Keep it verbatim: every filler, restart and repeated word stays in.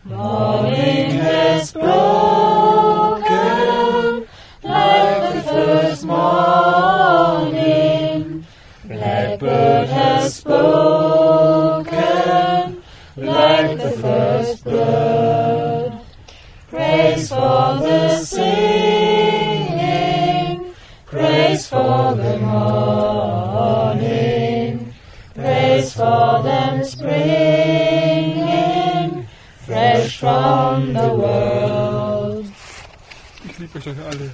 Morning has broken like the first morning. Blackbird has spoken like the first bird. Praise for the singing, praise for the morning, praise for them springing fresh from the world. Ich liebe euch alle.